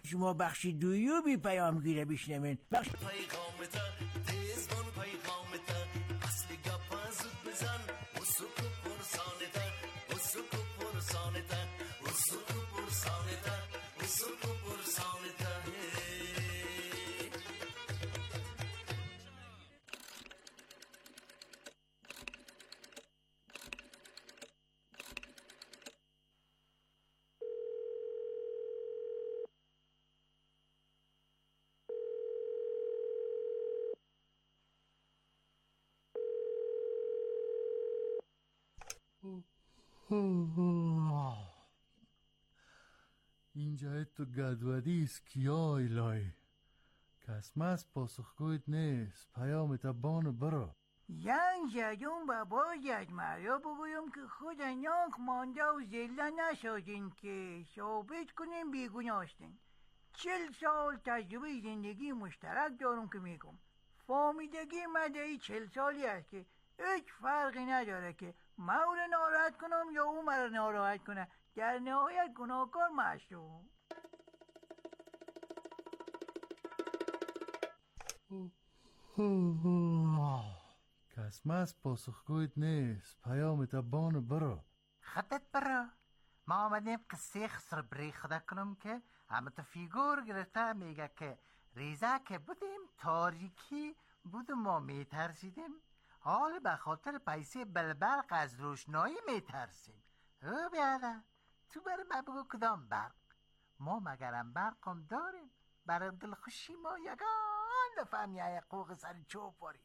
شما بخش دویو بی پیام گیره بیشنمین بخش پیغامتا تیزبان پیغامتا اصلی گپا زود بزن اسکو پرسانتا اسکو پرسانتا اسکو پرسانتا اسکو پرسانتا اینجا تو گدودیست کیا ایلای کس مس پاسخگویت نیست پیامت بانو برو ینگ زدون و باید مریا بگویم که خود ناک مانده و زله نسازین که ثابت کنیم بیگناه هستین 40 سال تجربه زندگی مشترک دارم که میگم فامیدگی مدعی 40 سالی است که هیچ فرقی نداره که من او رو ناراحت کنم یا او مرا ناراحت کنه در نهایت گناهکار محسوب کس مس پاسخگویت نیست پیامت بانو برو خودت برو ما آمدیم قصه خسر بری خدا کنم که همه تو فیگور گرفته میگه که ریزه که بودیم تاریکی بود ما میترسیدیم حال به خاطر پیسه بلبرق از روشنایی میترسیم او بیاده تو برای من بگو کدام برق ما مگرم برق هم داریم برای دلخوشی ما یگان دفعه میای قوق سر چوب باریم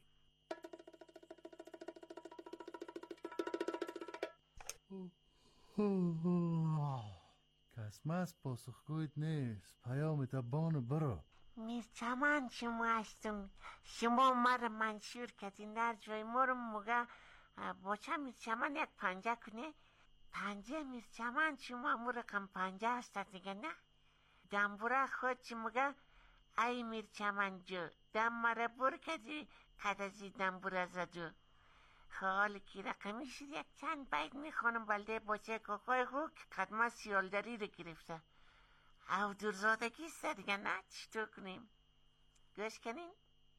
کس مس پاسخگویت نیست پیامت بانو برو میرچمان شما هستم شما مرا منشور کردین در جای ما رو موقع با چه میرچمان یک پنجه کنه پنجه میرچمان شما مو رقم پنجه هست دیگه نه دنبوره خود چی موقع ای میرچمان جو دم مرا بر کردی قد ازی دنبوره زدو حالی که رقمی شد یک چند بیت میخوانم بلده باچه کاکای خوک قدمه سیالداری رو گرفته او دورزادگی است دیگه نه چطور کنیم گوش کنین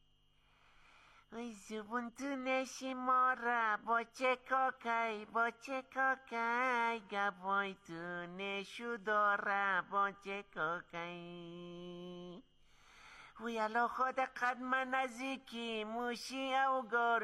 وی زبون تو نشی ما را باچه کاکای گبای تو نشو داره باچه کاکای وی الا خود قدم نزیکی موشی او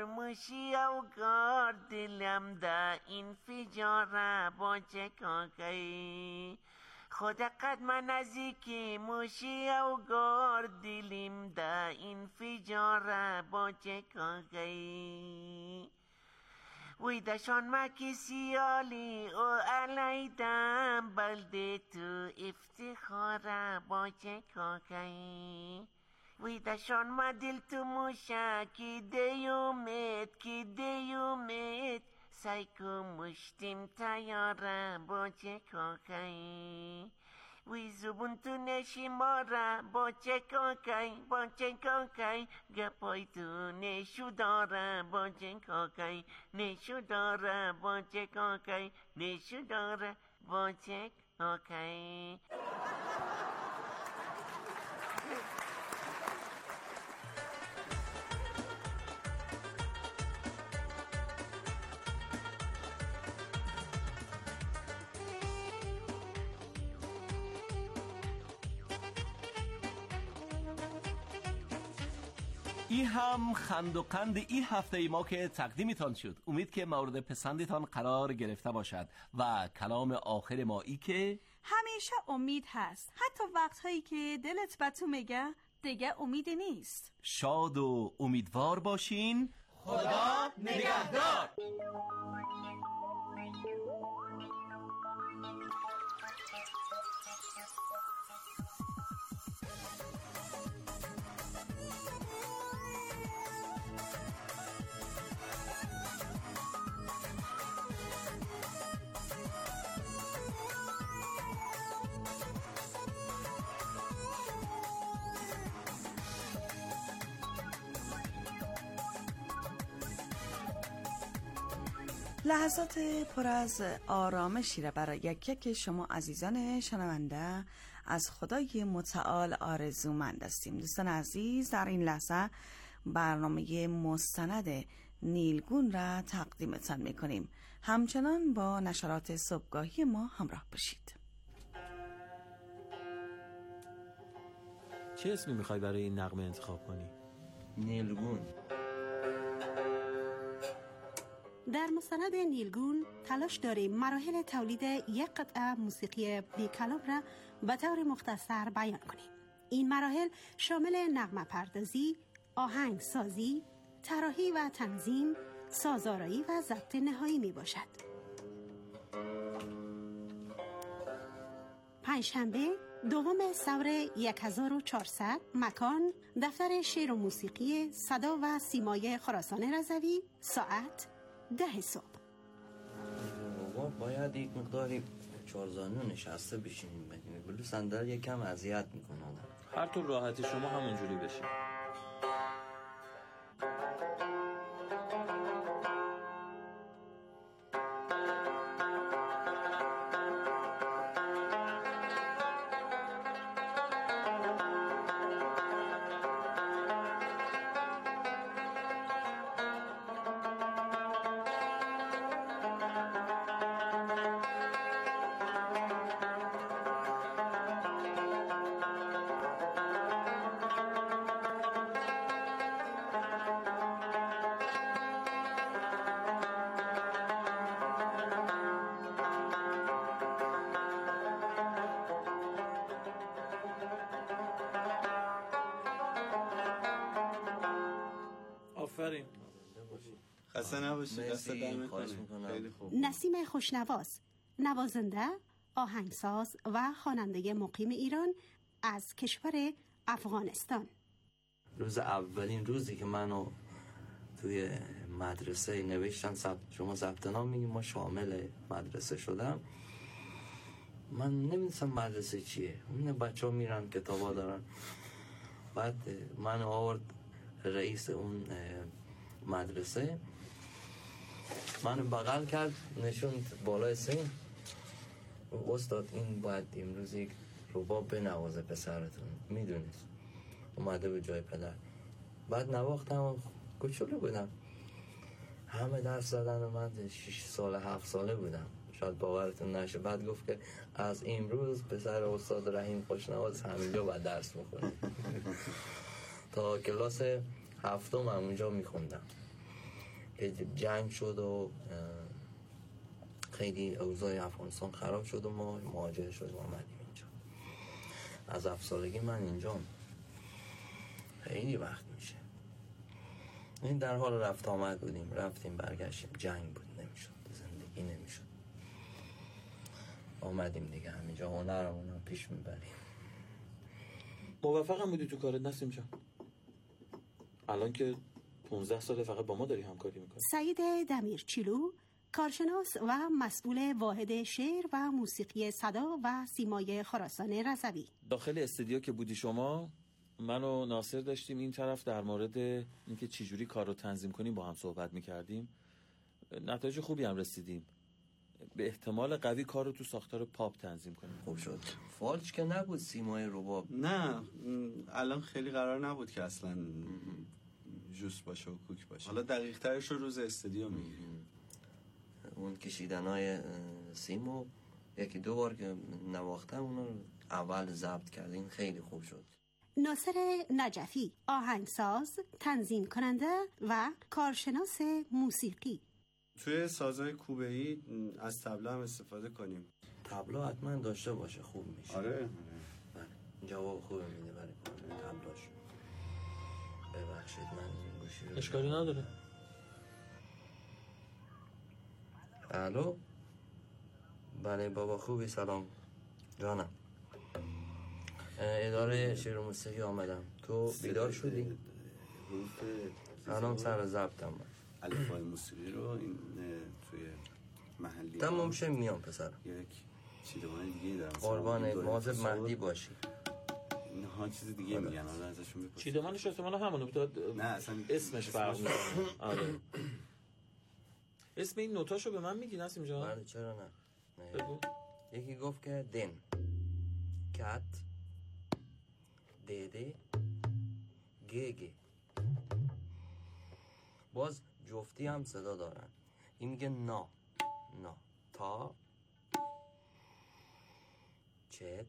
گار دلم ده این فجاره باچه کاکای خود قدم نزیکی موشی او گار دلیم ده این فجاره باچه کاکای وی دشان مکی سیالی او علیدم بلده تو افتخاره باچه کاکای وی دشان ما دل تو موشا کی دیومت سایکو مشتیم تیاره باچه کاکای وی زبون تو نشی ماره باچه کاکای گپای تو نشو داره باچه کاکای نشو داره باچه کاکای نشو داره باچه کاکای این هم خند و قند این هفته ای ما که تقدیمتان شد. امید که مورد پسندتان قرار گرفته باشد و کلام آخر ما ای که همیشه امید هست حتی وقتهایی که دلت به تو میگه دیگه امیدی نیست. شاد و امیدوار باشین. خدا نگهدار. لحظات پر از آرامشی را برای یک شما عزیزان شنونده از خدای متعال آرزومند هستیم. دوستان عزیز، در این لحظه برنامه مستند نیلگون را تقدیمتان میکنیم. همچنان با نشرات صبحگاهی ما همراه باشید. چه اسمی میخوای برای این نغمه انتخاب کنی؟ نیلگون. در مستند نیلگون تلاش داریم مراحل تولید یک قطعه موسیقی بی کلام را به طور مختصر بیان کنیم. این مراحل شامل نغمه پردازی، آهنگ سازی، طراحی و تنظیم، سازآرایی و ضبط نهایی می باشد. پنجشنبه دوم ثور 1400 مکان دفتر شعر و موسیقی صدا و سیمای خراسان رضوی ساعت 10 صبح. ما باید یک مقداری چارزانو نشسته بشینیم، بلو صندل یکم اذیت میکنه آدم. هر طور راحتی شما همونجوری بشین. آفرین. خسته نباشی. دست دم خیلی خوب. نسیم خوشنواز، نوازنده، آهنگساز و خواننده مقیم ایران از کشور افغانستان. روز اولین روزی که منو توی مدرسه نوشتن شما ثبت نام میگیم، ما شامل مدرسه شدم. من نمیدونستم مدرسه چیه. اون بچه ها میرن کتابا دارن. بعد من آورد رئیس اون مدرسه، منو بغل کرد، نشوند بالای سین. استاد این باید امروز یک رباب بنوازه پسرتون، میدونید اومده به جای پدر. بعد نواختم، کوچولو بودم، همه درس زدن و من 6 ساله 7 ساله بودم، شاید باورتون نشه. بعد گفت که از امروز پسر استاد رحیم خوشنواز همینجا باید درس میخونه. تا کلاس 7م اونجا میخوندم که جنگ شد و خیلی اوضاع افغانستان خراب شد و ما مهاجر شدیم آمدیم اینجا. از 7 سالگی من اینجا، خیلی وقت میشه. این در حال رفت آمد بودیم، رفتیم برگشتیم، جنگ بود، نمیشد، زندگی نمیشد. آمدیم دیگه همینجا هنرمون رو پیش میبریم. موفقم بودی تو کارت نسیم جان. الان که 15 ساله فقط با ما داری همکاری میکنی. سعید دمیرچیلو، کارشناس و مسئول واحد شعر و موسیقی صدا و سیمای خراسان رضوی. داخل استودیو که بودی شما، من و ناصر داشتیم این طرف در مورد اینکه چجوری کار رو تنظیم کنیم با هم صحبت میکردیم. نتایج خوبی هم رسیدیم. به احتمال قوی کار رو تو ساختار پاپ تنظیم کنیم. خوب شد. فالج که نبود سیمای رباب. نه الان خیلی قرار نبود که اصلا جوس باشه و کوک باشه. حالا دقیق ترش رو روز استودیو میگیریم. اون کشیدنای سیمو یکی دو بار که نواختم اونو اول ضبط کردیم، خیلی خوب شد. ناصر نجفی، آهنگساز، تنظیم کننده و کارشناس موسیقی. توی سازهای کوبه‌ای از طبله هم استفاده کنیم. طبله حتما داشته باشه، خوب میشه. آره. بله. جواب خوبی میده برای طبلاش. ببخشید من این گوشی رو اشکالی نداره. الو. بله بابا خوبی؟ سلام جانم. اداره شعر و موسیقی آمدم. تو بیدار شدی؟ الان سر ضبطم. الفای موسیقی رو این توی محلی تمام شه میام پسر. یک چیدمان دیگه دارم. قربان مواظب مهدی باشی. اینها چیز دیگه میگن، حالا ازشون بپرسید. چیدمانش احتمالا همونه بود. نه اصلا اسمش فرق میکنه. آره. اسم این نوتاشو به من میگی نسیم جان؟ بله چرا نه. بگو. یکی گفت که دن. کت دیده گگه. باز جفتی هم صدا دارن. این میگه نا نا تا چت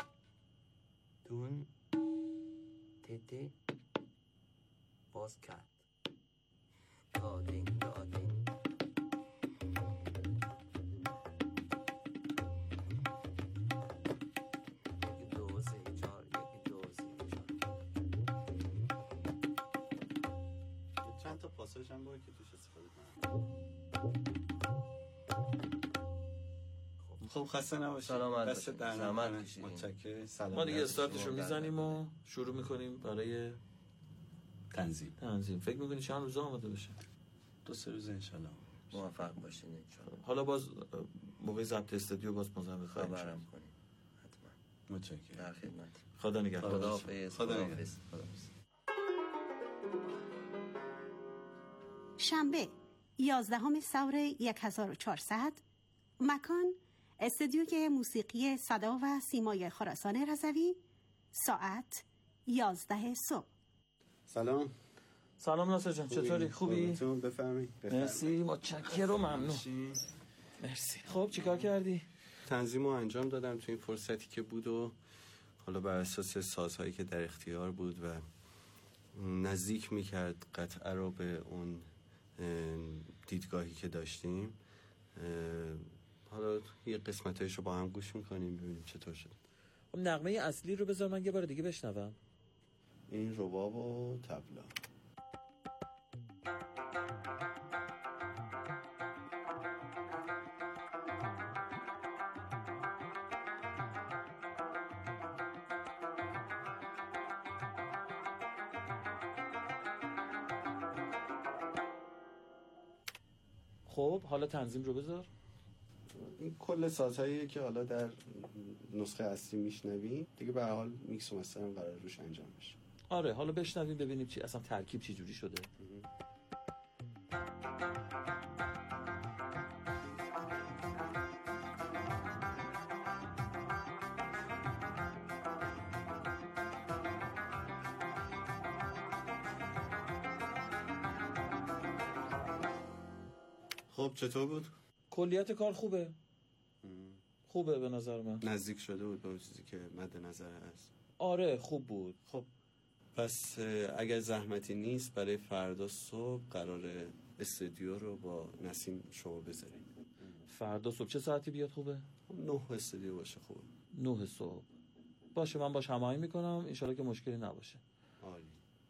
دون تته باز کت دادین دادین. چند تا پاساژ هم باید که توش استفاده کنم. خب خسته نباشید. سلامت دست در زحمت کشید. متشکرم. سلام. ما دیگه استارتشو میزنیم و شروع میکنیم برای تنظیم. فکر میکنی چند روز آماده بشه؟ 2-3 روز انشالله. موفق باشین انشالله. حالا باز موقع ضبط استودیو باز مزاحم خواهیم خبرم کنیم. حتما. متشکرم. در خدمت. خدا نگهدار. خداحافظ. خداحافظ. شنبه 11 ثور 1400 مکان استودیوی موسیقی صدا و سیمای خراسان رضوی ساعت 11 صبح. سلام. سلام ناصر جان، چطوری؟ خوبی؟ بفرمایید. مرسی، متشکرم و ممنون. مرسی. خب چیکار کردی؟ تنظیم رو انجام دادم تو این فرصتی که بود و حالا بر اساس سازهایی که در اختیار بود و نزدیک میکرد قطعه رو به اون دیدگاهی که داشتیم. حالا یه قسمتایش رو با هم گوش میکنیم ببینیم چطور شد. خب نغمه اصلی رو بذار من یه بار دیگه بشنوم. این رباب و طبلا. خب حالا تنظیم رو بذار. این کل سازهاییه که حالا در نسخه اصلی میشنوی دیگه به هر حال میکس و مستر هم قرار روش انجام بشه. آره حالا بشنویم ببینیم چی اصلا ترکیب چی جوری شده. خب چطور بود؟ کلیت کار خوبه. خوبه به نظر من. نزدیک شده بود به اون چیزی که مد نظر هست. آره خوب بود. خب پس اگر زحمتی نیست برای فردا صبح قرار استودیو رو با نسیم شما بذاریم. فردا صبح چه ساعتی بیاد خوبه؟ 9 استودیو باشه خوبه. 9 صبح باشه، من باش هماهنگ میکنم انشالله که مشکلی نباشه. عالی.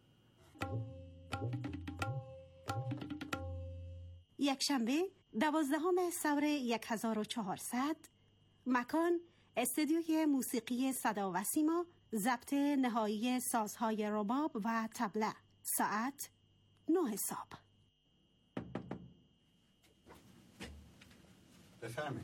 یکشنبه 12 ثور 1400 مکان استودیوی موسیقی صدا و سیما ضبط نهایی سازهای رباب و طبله ساعت 9 صبح. بفرمایید.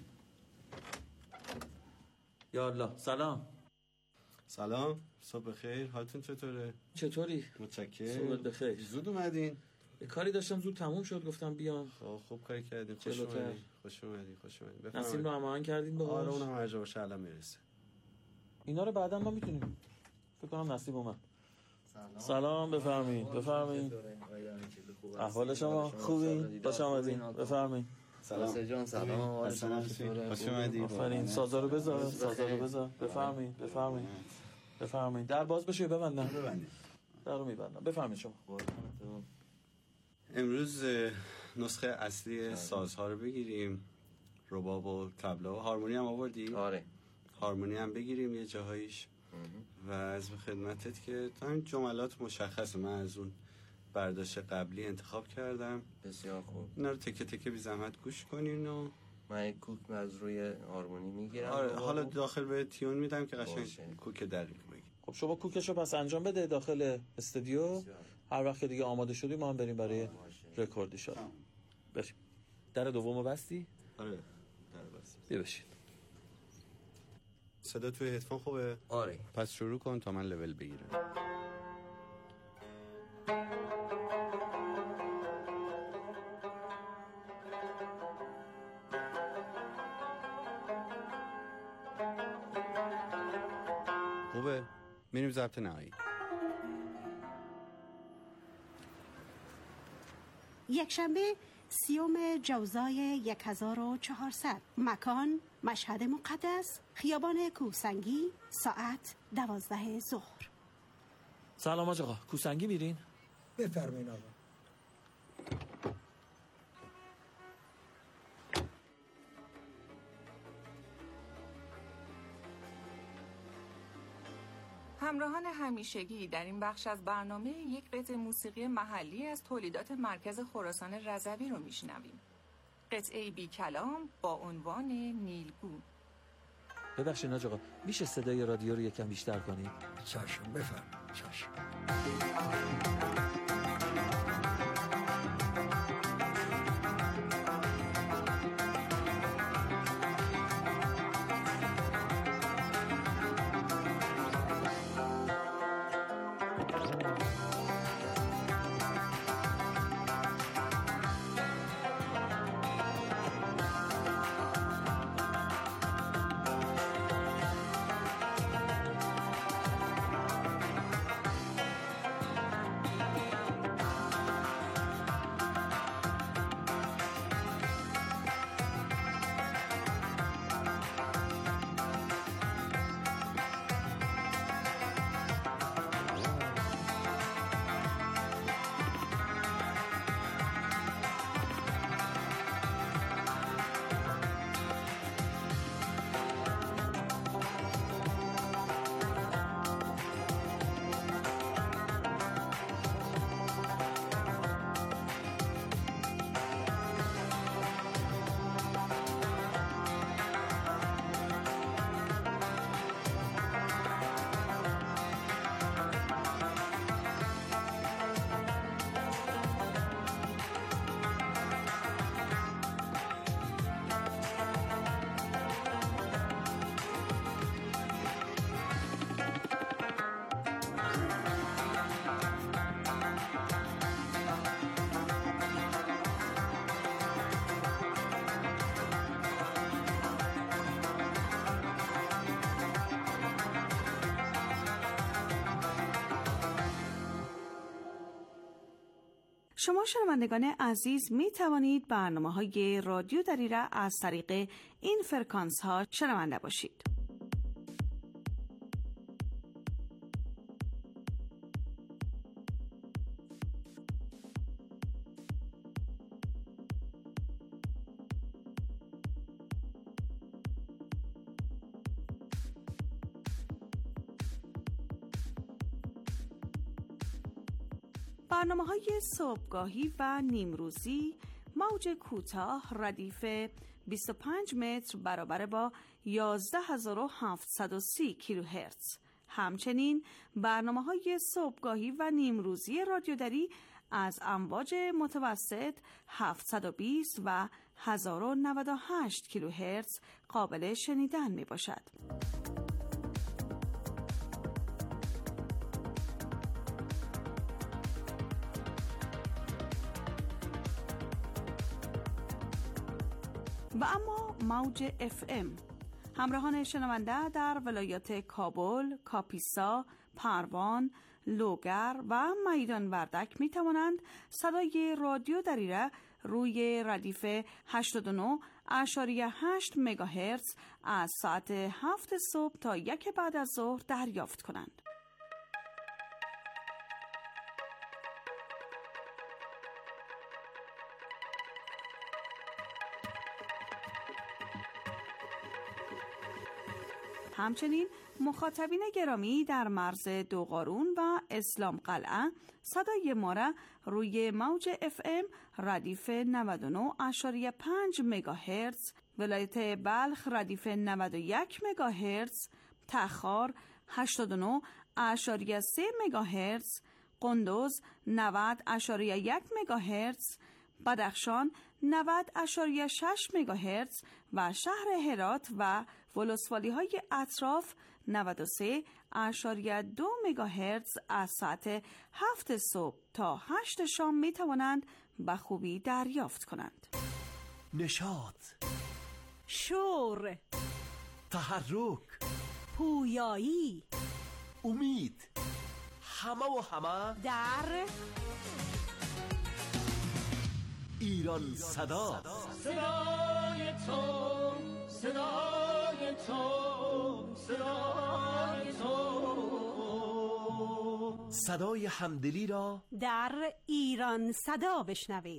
یا الله. سلام. سلام، صبح خیر. حالتون چطوره؟ چطوری؟ متشکرم. صبح بخیر. زود اومدین؟ کاری داشتم زود تموم شد گفتم بیام. خوب کاری کردین. خوش اومدین. نسیم رو هماهنگ کردین باهاش؟ آره اونم هر جا باشه الان میرسه. اینا رو بعدا ما میتونیم. فکر کنم نسیم اومد. سلام بفرمایید. احوال شما خوبی؟ خوش اومدین. بفرمایید. سلام جان. سلام. خوش اومدید. آفرین. سازا رو بذار. بفرمایید. در باز بشه ببندید. در رو میبندم. بفرمایید شما. امروز نسخه اصلی سازها رو بگیریم. رباب و طبله و هارمونی هم آوردی؟ آره. هارمونی هم بگیریم یه جاهایش. و از به خدمتت که تا جملات مشخصه، من از اون برداشت قبلی انتخاب کردم. بسیار خوب. اینا رو تکه تکه بی زحمت گوش کنین و من یک کوک از روی هارمونی میگیرم. آره حالا داخل به تیون میدم که قشنگ کوک دقیق بگی. خب شما کوکشو پس انجام بده داخل استودیو. هر وقت که دیگه آماده شدی ما هم بریم برای رکوردی شد. بریم. در دومو بستی؟ آره در بستی. بیا بشین. صدا توی هدفون خوبه؟ آره. پس شروع کن تا من لول بگیرم. میریم ضبط نهایی. یکشنبه 30 جوزای 1400. مکان مشهد مقدس، خیابان کوهسنگی، ساعت 12 ظهر. سلام آقا، کوهسنگی میرین؟ بفرمایید آقا. همراهان همیشگی، در این بخش از برنامه یک قطعه موسیقی محلی از تولیدات مرکز خراسان رضوی رو میشنویم. قطعه بی کلام با عنوان نیلگون. ببخشید آقا، میشه صدای رادیو رو یکم بیشتر کنید؟ چشم، بفرمایید. چشم. شما شنوندگان عزیز می توانید برنامه‌های رادیو دری را از طریق این فرکانس ها شنونده باشید. برنامه‌های صبحگاهی و نیمروزی موج کوتاه ردیف 25 متر برابر با 11730 کیلوهرتز. همچنین برنامه‌های صبحگاهی و نیمروزی رادیو دری از امواج متوسط 720 و 1098 کیلوهرتز قابل شنیدن می‌باشد. و اما موج FM. همراهان شنونده در ولایات کابل، کاپیسا، پروان، لوگر و میدان وردک می توانند صدای رادیو دری را روی ردیف 89.8 مگاهرتز از ساعت 7 صبح تا 1 بعد از ظهر دریافت کنند. همچنین مخاطبین گرامی در مرز دوقارون و اسلام قلعه صدای ما را روی موج FM ردیف 99.5 مگاهرتز، ولایت بلخ ردیف 91 مگاهرتز، تخار 89.3 مگاهرتز، قندوز 90.1 مگاهرتز، بدخشان 90.6 مگاهرتز و شهر هرات و ولسوالی های اطراف 93.2 مگاهرتز از ساعت 7 صبح تا 8 شام می توانند به خوبی دریافت کنند. نشاط، شور، تحرک، پویایی، امید، همه و همه در ایران صدا. صدای تو، صدای تو، صدای تو، صدای همدلی را در ایران صدا بشنوید.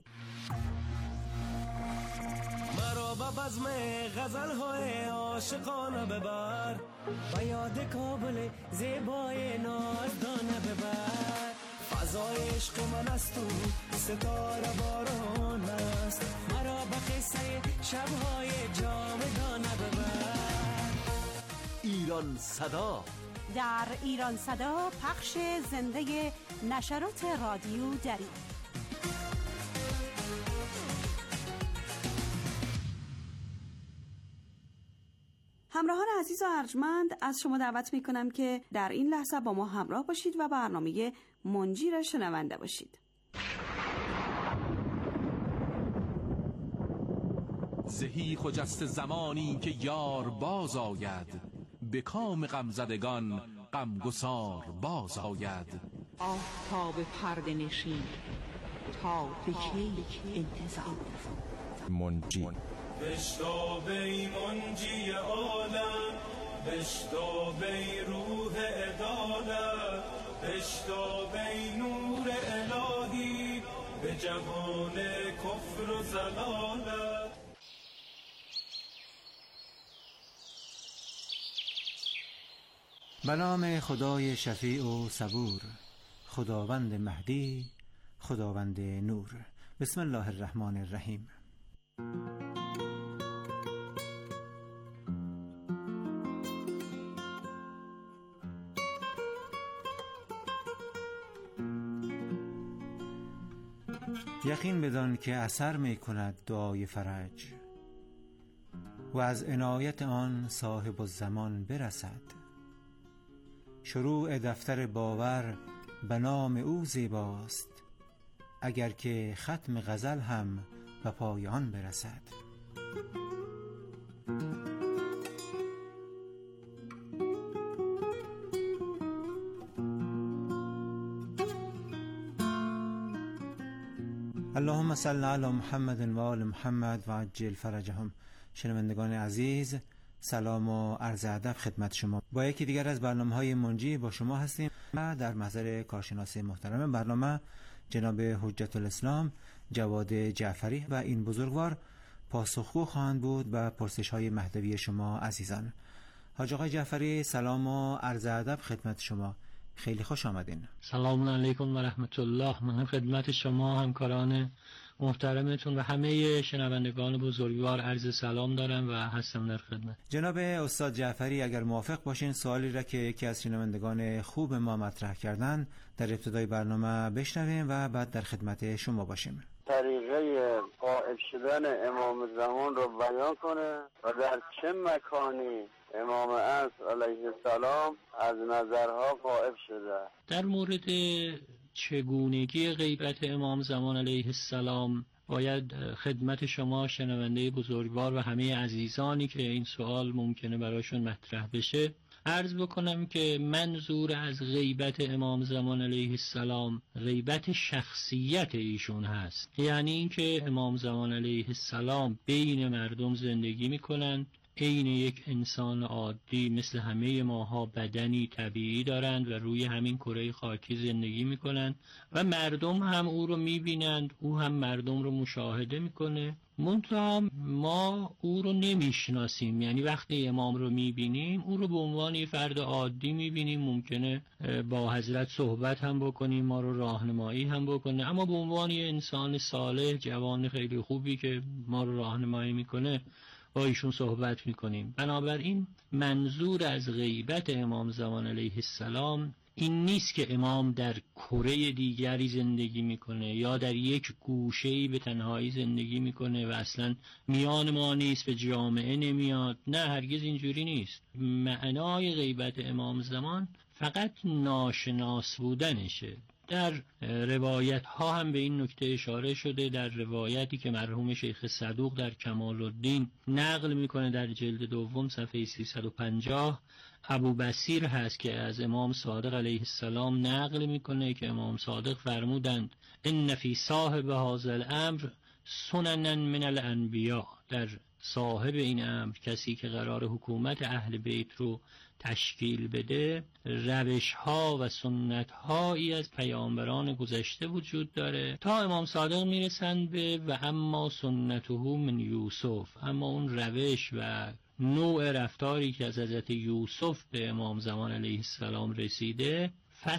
مرا به بزم غزل‌های عاشقانه ببر، به یاد کابل زیبای نازدانه ببر. فضای عشق من است و ستاره باران است، مرا به قصه شب‌های جاودانه ببر. ایران صدا. در ایران صدا پخش زنده نشرات رادیو دری. همراهان عزیز و ارجمند، از شما دعوت میکنم که در این لحظه با ما همراه باشید و برنامه منجی را شنونده باشید. زهی خجست زمانی که یار باز آید، به کام غمزدگان غمگسار باز آید. آفتاب پرده نشین تا به کی انتظار. منجی بشتاب ای منجی عالم، بشتاب ای روح عدالت، بشتاب ای نور الهی به جهان کفر و ضلالت. به نام خدای شفیع و صبور، خداوند مهدی، خداوند نور. بسم الله الرحمن الرحیم. یقین بدان که اثر می کند دعای فرج و از عنایت آن صاحب الزمان برسد. شروع دفتر باور به نام او زیباست، اگر که ختم غزل هم به پایان برسد. اللهم صل علی محمد و آل محمد و عجل فرجهم. شنوندگان عزیز، سلام و عرض ادب خدمت شما. با یکی دیگر از برنامه‌های منجی با شما هستیم. در محضر کارشناس محترم برنامه جناب حجت الاسلام جواد جعفری و این بزرگوار پاسخگو خواهند بود به پرسش‌های مهدوی شما عزیزان. حاج آقای جعفری، سلام و عرض ادب خدمت شما. خیلی خوش آمدین. سلام علیکم و رحمت الله. من خدمت شما همکاران محترمتون و همه شنوندگان بزرگوار عرض سلام دارم و هستم در خدمت. جناب استاد جعفری، اگر موافق باشین سوالی را که یکی از شنوندگان خوب ما مطرح کردن در ابتدای برنامه بشنویم و بعد در خدمت شما باشیم. طریقه غائب شدن امام زمان رو بیان کنه و در چه مکانی امام عصر علیه السلام از نظرها غائب شده. در مورد چگونگی غیبت امام زمان علیه السلام باید خدمت شما شنونده بزرگوار و همه عزیزانی که این سوال ممکنه براشون مطرح بشه عرض بکنم که منظور از غیبت امام زمان علیه السلام غیبت شخصیت ایشون هست. یعنی اینکه امام زمان علیه السلام بین مردم زندگی میکنن، عین یک انسان عادی مثل همه ماها بدنی طبیعی دارند و روی همین کره خاکی زندگی میکنند و مردم هم او رو میبینند، او هم مردم رو مشاهده میکنه. منتها ما او رو نمیشناسیم، یعنی وقتی امام رو میبینیم او رو به عنوان یه فرد عادی میبینیم، ممکنه با حضرت صحبت هم بکنیم، ما رو راهنمایی هم بکنه، اما به عنوان یه انسان صالح، جوان خیلی خوبی که ما رو راهنمایی میکنه با ایشون صحبت میکنیم. بنابراین منظور از غیبت امام زمان علیه السلام این نیست که امام در کره دیگری زندگی میکنه یا در یک گوشه‌ای به تنهایی زندگی میکنه و اصلا میان ما نیست، به جامعه نمیاد. نه، هرگز اینجوری نیست. معنای غیبت امام زمان فقط ناشناس بودنشه. در روایت ها هم به این نکته اشاره شده. در روایتی که مرحوم شیخ صدوق در کمال الدین نقل میکنه در جلد دوم صفحه 350 ابو بصیر هست که از امام صادق علیه السلام نقل میکنه که امام صادق فرمودند ان فی صاحب هذا الامر سننا من الانبیاء، در صاحب این امر، کسی که قرار حکومت اهل بیت رو تشکیل بده، روش ها و سنت هایی از پیامبران گذشته وجود داره تا امام صادق میرسند به و اما سنته من یوسف، اما اون روش و نوع رفتاری که از حضرت یوسف به امام زمان علیه السلام رسیده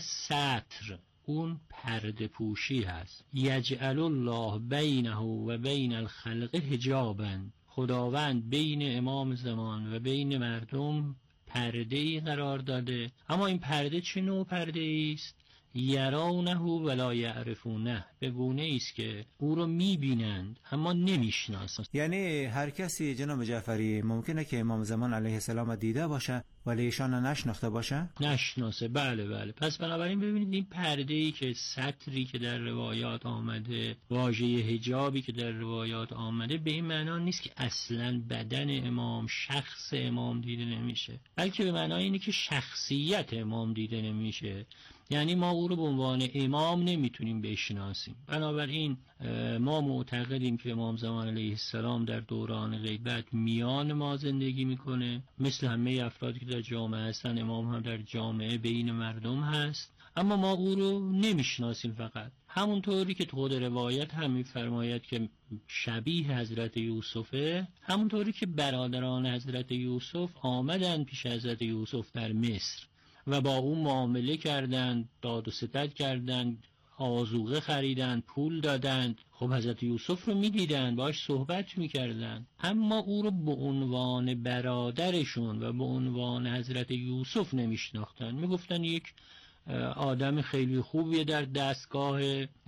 فستر، اون پرده پوشی هست. یجعل الله بینه و بین الخلق حجابا، خداوند بین امام زمان و بین مردم پرده‌ای قرار داده. اما این پرده چه نوع پرده است؟ یرونه ولا یعرفونه، به گونه است که او رو میبینند اما نمیشناسند. یعنی هر کسی جناب جعفری ممکنه که امام زمان علیه السلام دیده باشه ولی ایشان نشناخته باشه؟ نشناسه، بله. پس بنابراین ببینید این پرده‌ای که سطری که در روایات آمده، واژه حجابی که در روایات آمده، به این معنا نیست که اصلا بدن امام، شخص امام دیده نمیشه، بلکه به معنای اینه که شخصیت امام دیده نمیشه. یعنی ما او رو به عنوان امام نمیتونیم بشناسیم. بنابراین ما معتقدیم که امام زمان علیه السلام در دوران غیبت میان ما زندگی میکنه، مثل همه افرادی که در جامعه هستن، امام هم در جامعه بین مردم هست، اما ما او رو نمیشناسیم. فقط همونطوری که خود روایت هم میفرماید که شبیه حضرت یوسفه، همونطوری که برادران حضرت یوسف آمدن پیش حضرت یوسف در مصر و با او معامله کردند، داد و ستد کردند، آذوقه خریدند، پول دادند. خب حضرت یوسف رو میدیدند، باش صحبت میکردند، اما او رو به عنوان برادرشون و به عنوان حضرت یوسف نمیشناختند. میگفتن یک آدم خیلی خوبیه در دستگاه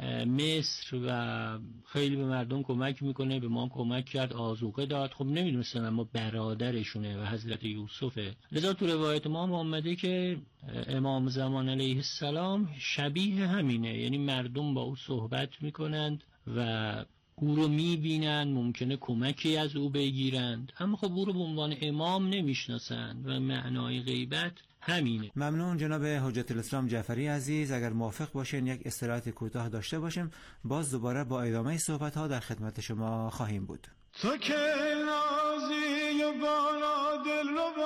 مصر و خیلی به مردم کمک میکنه، به ما کمک کرد، آذوقه داد. خب نمیدونستن اما برادرشونه و حضرت یوسفه. لذا تو روایت ما هم آمده که امام زمان علیه السلام شبیه همینه، یعنی مردم با او صحبت میکنند و او رو میبینند، ممکنه کمکی از او بگیرند، اما خب او رو به عنوان امام نمیشناسند و معنای غیبت همینه. ممنون جناب حجت الاسلام جعفری عزیز. اگر موافق باشین یک استراحت کوتاه داشته باشیم، باز دوباره با ادامه صحبت ها در خدمت شما خواهیم بود. تو که نازی و بالا دل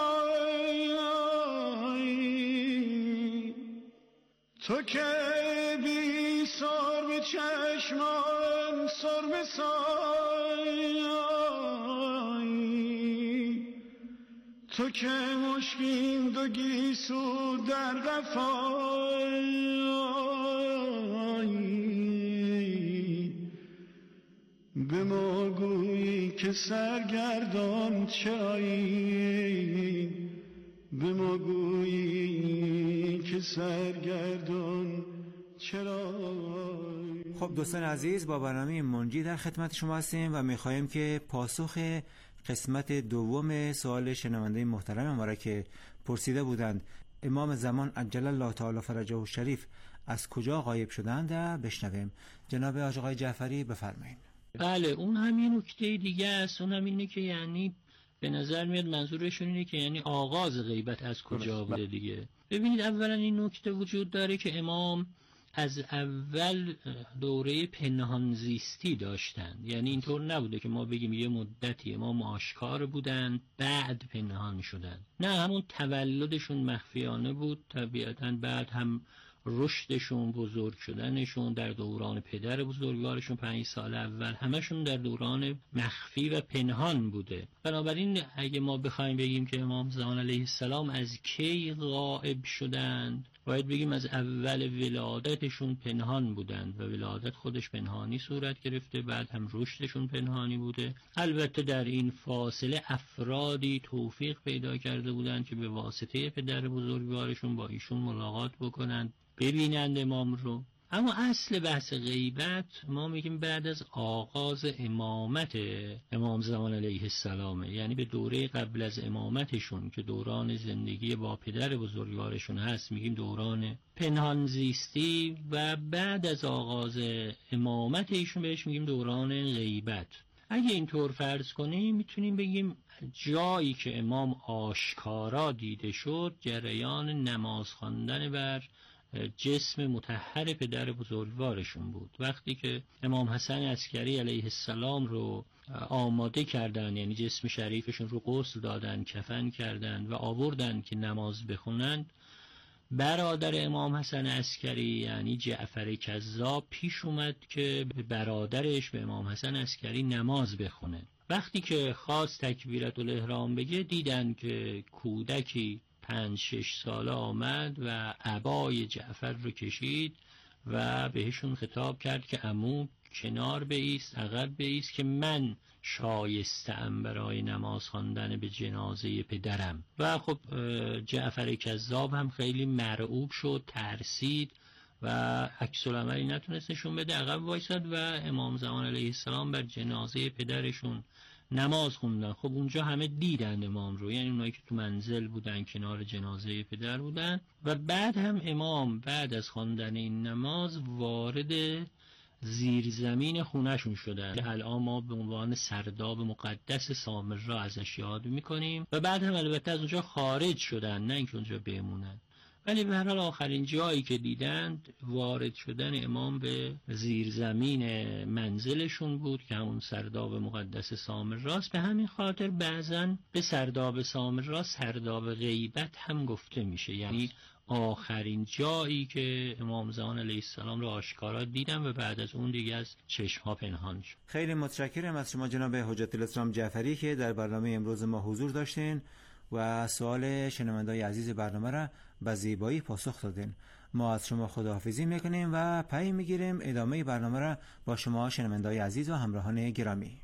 ربایی، تو که بی سر به چشمان سر به سایی، تو که مشکین دو گیسو در قفایی، به ما گویی که سرگردان چرایی، به ما گویی که سرگردان چرایی. خب دوستان عزیز، با برنامه منجی در خدمت شما هستیم و میخواهیم که پاسخ قسمت دوم سوال شنونده محترم ما را که پرسیده بودند امام زمان عجل الله تعالی فرجه الشریف از کجا غایب شدند بشنویم. جناب آقای جعفری بفرمایید. بله، اون همین نکته دیگه است. اون همینه که یعنی به نظر میاد منظورشون اینه که یعنی آغاز غیبت از کجا بوده دیگه. ببینید اولا این نکته وجود داره که امام از اول دوره پنهان زیستی داشتن، یعنی اینطور نبوده که ما بگیم یه مدتی امام آشکار بودن بعد پنهان شدن، نه، همون تولدشون مخفیانه بود طبیعتاً، بعد هم رشدشون، بزرگ شدنشون در دوران پدر بزرگوارشون 5 سال اول همشون در دوران مخفی و پنهان بوده. بنابراین اگه ما بخوایم بگیم که امام زمان علیه السلام از کی غائب شدند، باید بگیم از اول ولادتشون پنهان بودند و ولادت خودش پنهانی صورت گرفته، بعد هم رشدشون پنهانی بوده. البته در این فاصله افرادی توفیق پیدا کرده بودند که به واسطه پدر بزرگوارشون با ایشون ملاقات بکنند، ببینند امام رو. اما اصل بحث غیبت ما میگیم بعد از آغاز امامت امام زمان علیه السلامه، یعنی به دوره قبل از امامتشون که دوران زندگی با پدر بزرگوارشون هست میگیم دوران پنهان زیستی، و بعد از آغاز امامت ایشون بهش میگیم دوران غیبت. اگه اینطور فرض کنیم میتونیم بگیم جایی که امام آشکارا دیده شد جریان نماز خواندن بر جسم مطهر پدر بزرگوارشون بود. وقتی که امام حسن عسکری علیه السلام رو آماده کردن، یعنی جسم شریفشون رو غسل دادن، کفن کردن و آوردن که نماز بخونند، برادر امام حسن عسکری یعنی جعفر کذاب پیش اومد که به برادرش به امام حسن عسکری نماز بخونه. وقتی که خواست تکبیرت الاحرام بگه دیدن که کودکی 5-6 ساله آمد و عبای جعفر رو کشید و بهشون خطاب کرد که عمو کنار بایست، عقب بایست که من شایسته‌ام برای نماز خواندن به جنازه پدرم. و خب جعفر کذاب هم خیلی مرعوب شد، ترسید و عکس العملی نتونست نشون بده، عقب وایساد و امام زمان علیه السلام بر جنازه پدرشون نماز خوندن. خب اونجا همه دیدن امام رو، یعنی اونایی که تو منزل بودن کنار جنازه پدر بودن. و بعد هم امام بعد از خواندن این نماز وارد زیرزمین خونهشون شدن. الان ما به عنوان سرداب مقدس سامرا ازش یاد میکنیم. و بعد هم البته از اونجا خارج شدن، نه اینکه اونجا بمونن، ولی به هر حال آخرین جایی که دیدند وارد شدن امام به زیرزمین منزلشون بود که همون سرداب مقدس سامراست. به همین خاطر بعضن به سرداب سامرا سرداب غیبت هم گفته میشه، یعنی آخرین جایی که امام زمان علیه السلام رو آشکارا دیدن و بعد از اون دیگه از چشمها پنهان شد. خیلی متشکرم از شما جناب حجت الاسلام جعفری که در برنامه امروز ما حضور داشتین و سوال شنوندای عزیز برنامه را به زیبایی پاسخ دادین. ما از شما خداحافظی میکنیم و پی میگیریم ادامه برنامه را با شما شنوندای عزیز و همراهان گرامی.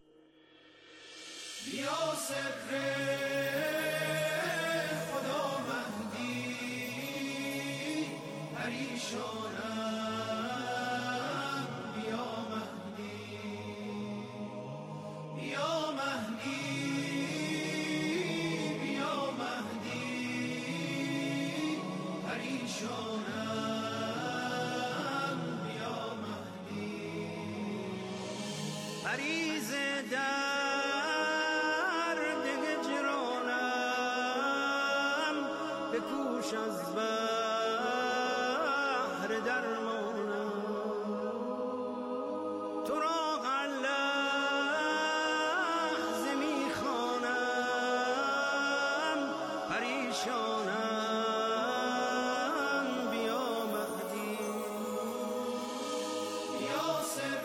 مریض درد هجرانم بکوش از بحر درمانم، تو را هر لحظه میخوانم پریشانم بیا مهدی، یا سر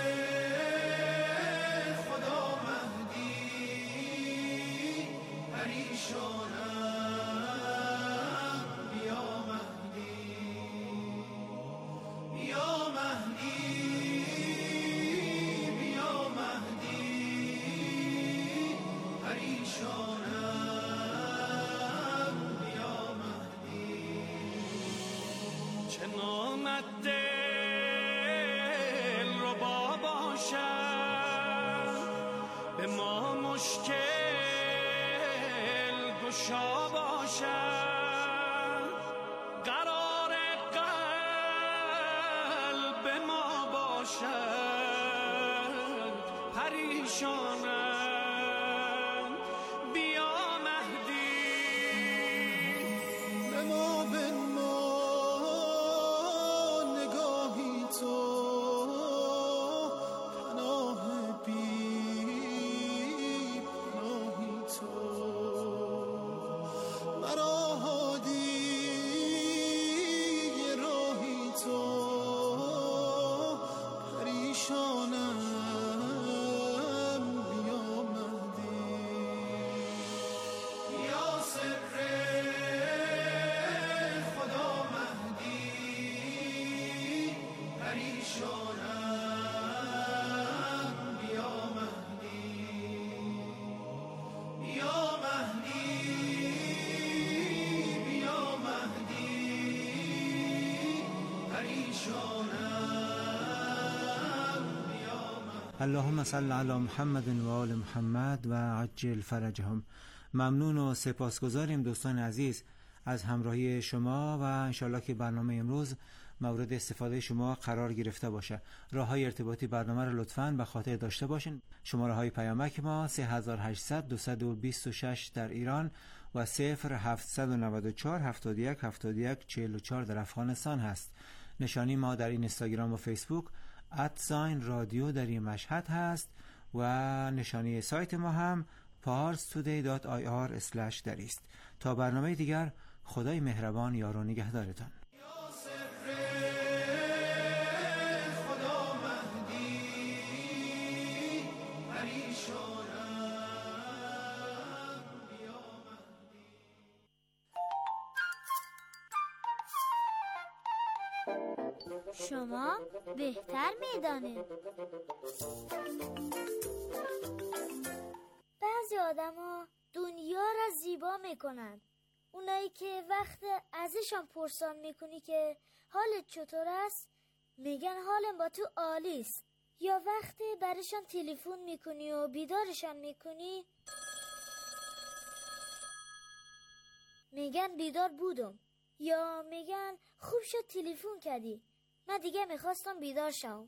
گشا باشد، قرار قلب ما باشد، پریشانم بیا مهدی، به ما بنما نگاهی تو پناه بی پناهی تو، مرا هادی راهی تو، پریشانم بیا مهدی، یا سر خدا مهدی، پریشانم بیا مهدی، یا مهدی، اللهم صل علی محمد و آل محمد و عجل فرجهم. ممنون و سپاسگزاریم دوستان عزیز از همراهی شما و انشالله که برنامه امروز مورد استفاده شما قرار گرفته باشه. راههای ارتباطی برنامه رو لطفاً به خاطر داشته باشین. شماره های پیامک ما 3800 226 در ایران و 0794 71 71 44 در افغانستان هست. نشانی ما در این اینستاگرام و فیسبوک @رادیو در این مشهد هست و نشانی سایت ما هم parstoday.ir/در است. تا برنامه دیگر، خدای مهربان یار و نگهدارتان. شما بهتر میدانید. بعضی آدما دنیا را زیبا میکنن. اونایی که وقت ازشان پرسان میکنی که حالت چطور است، میگن حالم با تو عالی است. یا وقتی برشان تلفن میکنی و بیدارشان میکنی، میگن بیدار بودم. یا میگن خوب شد تلفن کردی، من دیگه میخواستم بیدار شم.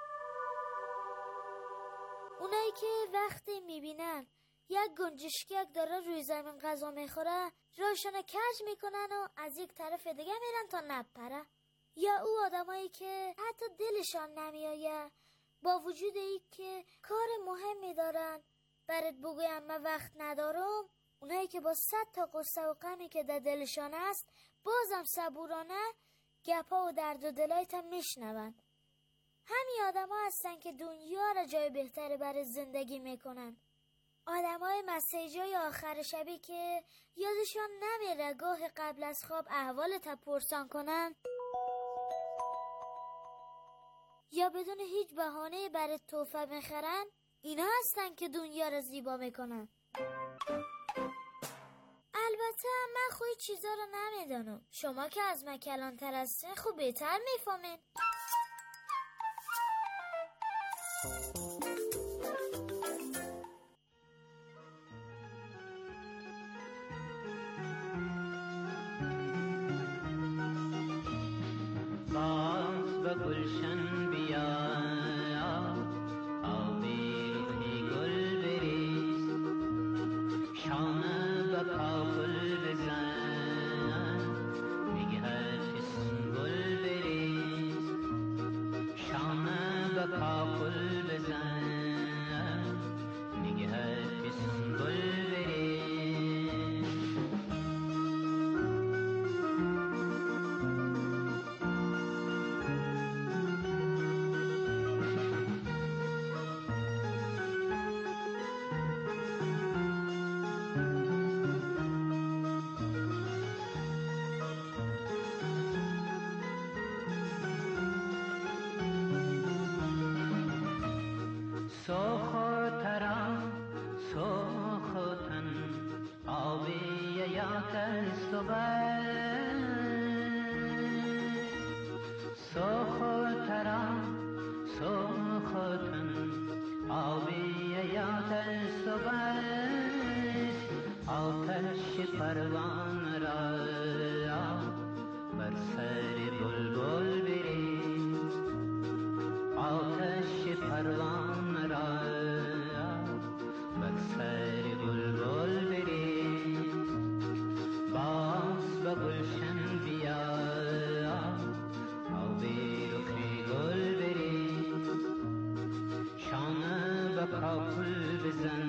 اونایی که وقتی میبینن یک گنجشکک داره روی زمین غذا میخوره، روشن کج میکنن و از یک طرف دیگه میرن تا نپره. یا او آدمایی که حتی دلشان نمیایه با وجود ای که کار مهمی دارن برات بگویم من وقت ندارم، اونایی که با 100 تا قصه و غمی که در دلشان است بازم صبورانه گپا و درد و دلایت هم میشنون. همین آدم ها هستن که دنیا را جای بهتری برای زندگی میکنن. آدم های مسیجای آخر شبی که یادشان نمیره گاه قبل از خواب احوالت پرسان کنن، یا بدون هیچ بهانه برای تحفه میخرن. اینا هستن که دنیا را زیبا میکنن. البته من خوی چیزا رو نمیدانم. شما که از من کلانتر هستین خوب بهتر میفهمین. باز به گلشن بیا، آبی روحی گل بریز، شانه به کاغل بزن، میگه هرچی سنگل بریز، شانه به کاغل بزن، میگه هرچی سنگل بریز. سوخوترم سوخوتن آبی یا کلسوبر، سوخوترم سوخوتن آبی یا کلسوبر، آتش پروان را بر سر بلبل بریز، آتش پروان را بر سر بلبل بریز. باز به گلشن بیا، آبی رخی گل بریز، شانه به کاکل بزن،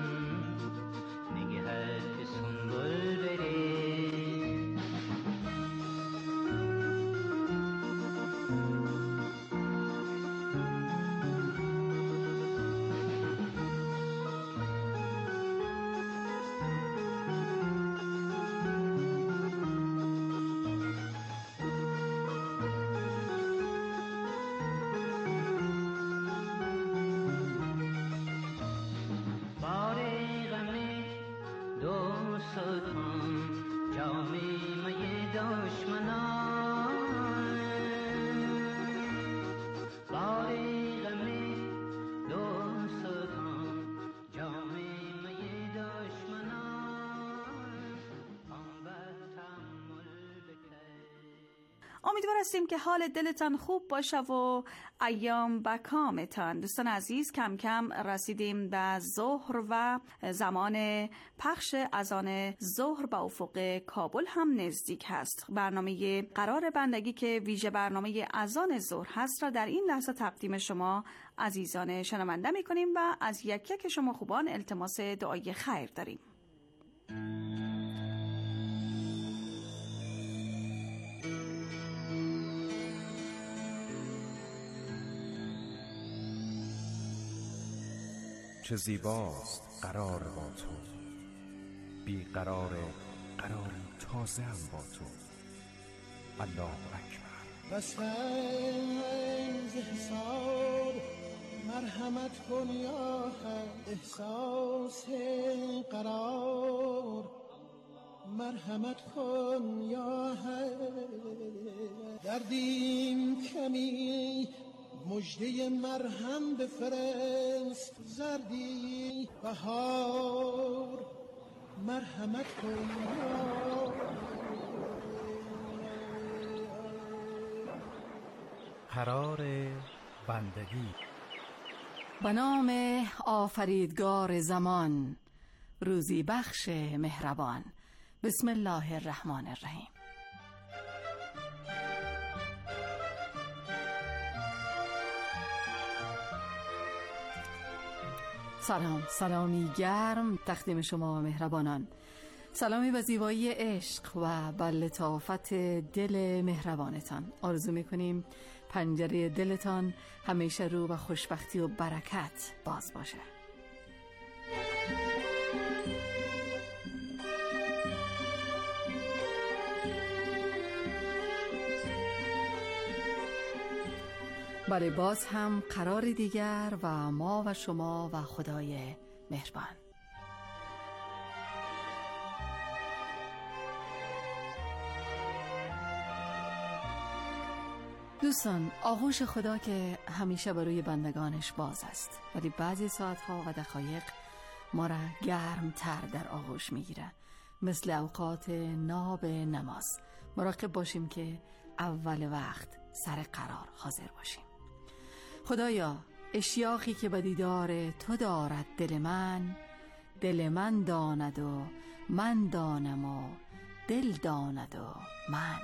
نگهت سنبل بریز. امیدوار هستیم که حال دلتان خوب باشه و ایام بکامتان. دوستان عزیز، کم کم رسیدیم به ظهر و زمان پخش اذان ظهر به افق کابل هم نزدیک هست. برنامه قرار بندگی که ویژه برنامه اذان ظهر هست را در این لحظه تقدیم شما عزیزان شنونده می کنیم و از یک یک شما خوبان التماس دعای خیر داریم. چه زیباست قرار با تو، بی قرار قراری تازه هم با تو. الله اکبر. بس از حساب مرحمت کن یا حق، احساس قرار مرحمت کن یا حق. دردیم کمی مجده مرهم بفرست، زردی بهار مرحمت کن یا قرار بندگی. به نام آفریدگار زمان، روزی بخش مهربان. بسم الله الرحمن الرحیم. سلامی گرم تقدیم شما مهربانان. سلامی به زیبایی عشق و به لطافت دل مهربانتان. آرزو میکنیم پنجره دلتان همیشه رو به خوشبختی و برکت باز باشه. بله، باز هم قرار دیگر و ما و شما و خدای مهربان. دوستان، آغوش خدا که همیشه برای بندگانش باز است، ولی بعضی ساعتها و دقایق ما را گرمتر در آغوش میگیره، مثل اوقات ناب نماز. مراقب باشیم که اول وقت سر قرار حاضر باشیم. خدایا، اشتیاقی که به دیدار تو دارد دل من داند و من دانم و دل داند و من.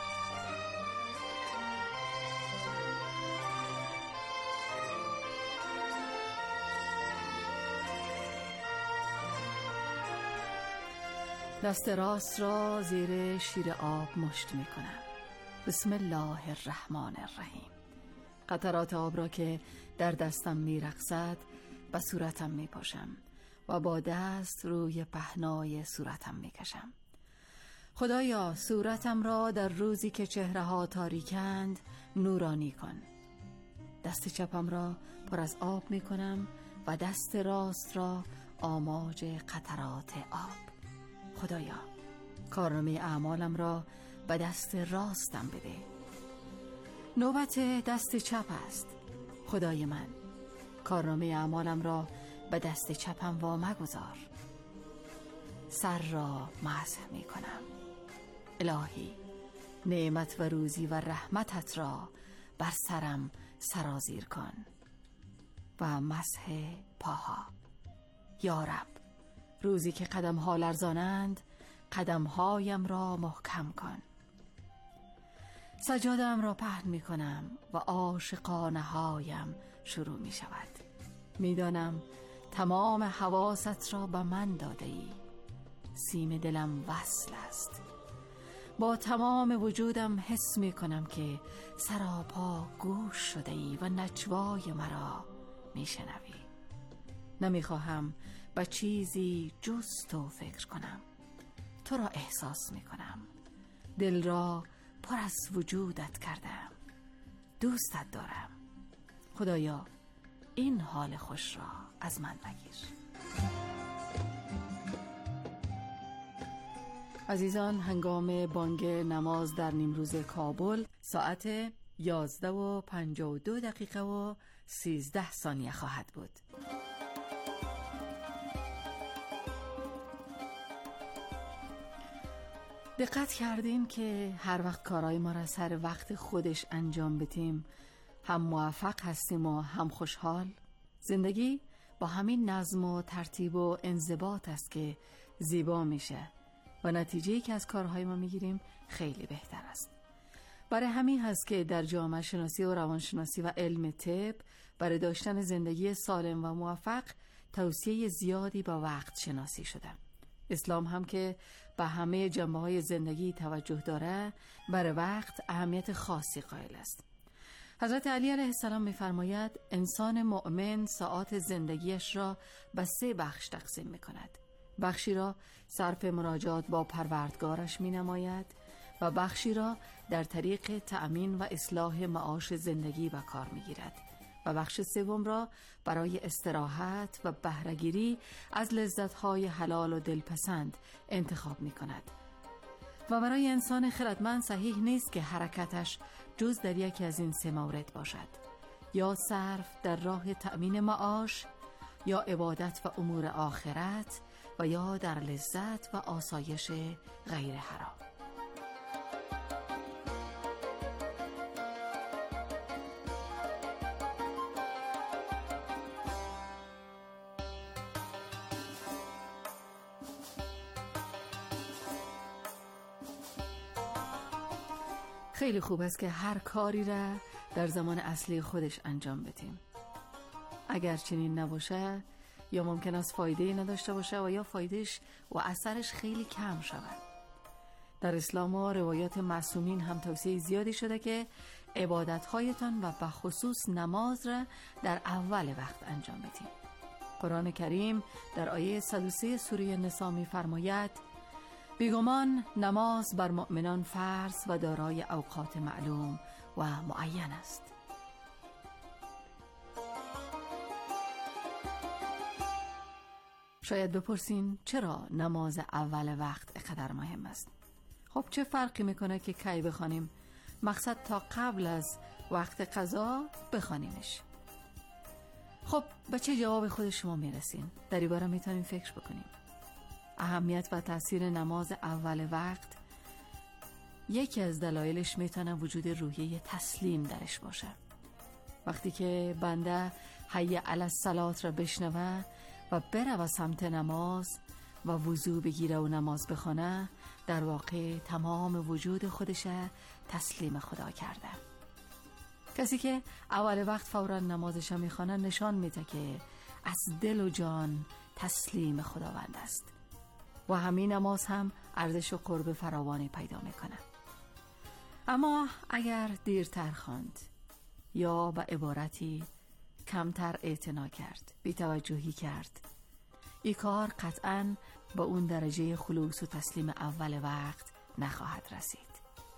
دست راست را زیر شیر آب مشت می کنم. بسم الله الرحمن الرحیم. قطرات آب را که در دستم می رقصد به صورتم می پاشم و با دست روی پهنای صورتم می کشم. خدایا، صورتم را در روزی که چهره ها تاریکند نورانی کن. دست چپم را پر از آب می کنم و دست راست را آماج قطرات آب. خدایا، کارنامه اعمالم را به دست راستم بده. نوبت دست چپ است. خدای من، کارنامه اعمالم را به دست چپم وامگذار. سر را مسح می کنم. الهی، نعمت و روزی و رحمتت را بر سرم سرازیر کن. و مسح پاها. یا رب، روزی که قدم‌ها لرزانند قدم‌هایم را محکم کن. سجاده‌ام را پهن می کنم و عاشقانه هایم شروع می شود. می دانم تمام حواست را به من داده ای. سیم دلم وصل است. با تمام وجودم حس می کنم که سراپا گوش شده ای و نجوای مرا می شنوی. نمی خواهم به چیزی جز تو فکر کنم. تو را احساس می کنم. دل را پر از وجودت کردم. دوستت دارم. خدایا، این حال خوش را از من مگیر. عزیزان، هنگام بانگ نماز در نیمروز کابل ساعت 11:52 و 13 ثانیه خواهد بود. دقت کردین که هر وقت کارهای ما را سر وقت خودش انجام بدیم هم موفق هستیم و هم خوشحال؟ زندگی با همین نظم و ترتیب و انضباط است که زیبا میشه و نتیجه‌ای که از کارهای ما میگیریم خیلی بهتر است. برای همین هست که در جامعه شناسی و روانشناسی و علم طب برای داشتن زندگی سالم و موفق توصیه زیادی با وقت شناسی شده. اسلام هم که به همه جنبه‌های زندگی توجه داره، برای وقت اهمیت خاصی قائل است. حضرت علی علیه السلام می‌فرماید انسان مؤمن ساعات زندگیش را به 3 بخش تقسیم می‌کند. بخشی را صرف مناجات با پروردگارش می‌نماید و بخشی را در طریق تأمین و اصلاح معاش زندگی به کار می‌گیرد و بخش سوم را برای استراحت و بهره‌گیری از لذت‌های حلال و دلپسند انتخاب می‌کند. و برای انسان خردمند صحیح نیست که حرکتش جز در یکی از این 3 مورد باشد، یا صرف در راه تأمین معاش، یا عبادت و امور آخرت، و یا در لذت و آسایش غیر حرام. خیلی خوب است که هر کاری را در زمان اصلی خودش انجام بدیم. اگر چنین نباشه یا ممکن است فایده‌ای نداشته باشه و یا فایدهش و اثرش خیلی کم شود. در اسلام و روایات معصومین هم توصیه زیادی شده که عبادت‌هایتان و به خصوص نماز را در اول وقت انجام بدیم. قرآن کریم در آیه 103 سوره نساء می‌فرماید بیگمان نماز بر مؤمنان فرض و دارای اوقات معلوم و معین است. شاید بپرسین چرا نماز اول وقت اینقدر مهم است؟ خب چه فرقی میکنه که کی بخوانیم؟ مقصد تا قبل از وقت قضا بخوانیمش. خب به چه جواب خود شما میرسین؟ در این باره میتونیم فکر بکنیم. اهمیت و تاثیر نماز اول وقت یکی از دلایلش میتونه وجود روحیه تسلیم درش باشه. وقتی که بنده حی علی الصلاة را بشنوه و بره و سمت نماز و وضو بگیره و نماز بخونه، در واقع تمام وجود خودش تسلیم خدا کرده. کسی که اول وقت فورا نمازش میخونه نشان میده که از دل و جان تسلیم خداوند است و همین نماز هم ارزش و قرب فراوانی پیدا میکنه. اما اگر دیرتر خواند یا به عبارتی کمتر اعتنا کرد، بی‌توجهی کرد، این کار قطعاً با اون درجه خلوص و تسلیم اول وقت نخواهد رسید.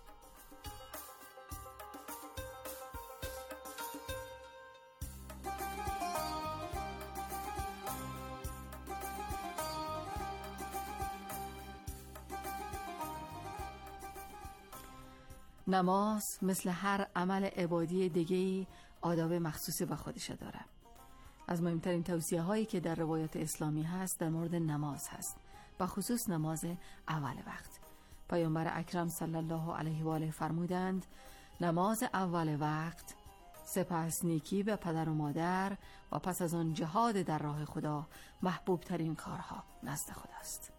نماز مثل هر عمل عبادی دیگه‌ای آداب مخصوصی به خودش داره. از مهمترین توصیه هایی که در روایات اسلامی هست در مورد نماز هست، به خصوص نماز اول وقت. پیامبر اکرم صلی الله علیه و آله فرمودند نماز اول وقت سپس نیکی به پدر و مادر و پس از آن جهاد در راه خدا محبوب ترین کارها نزد خداست.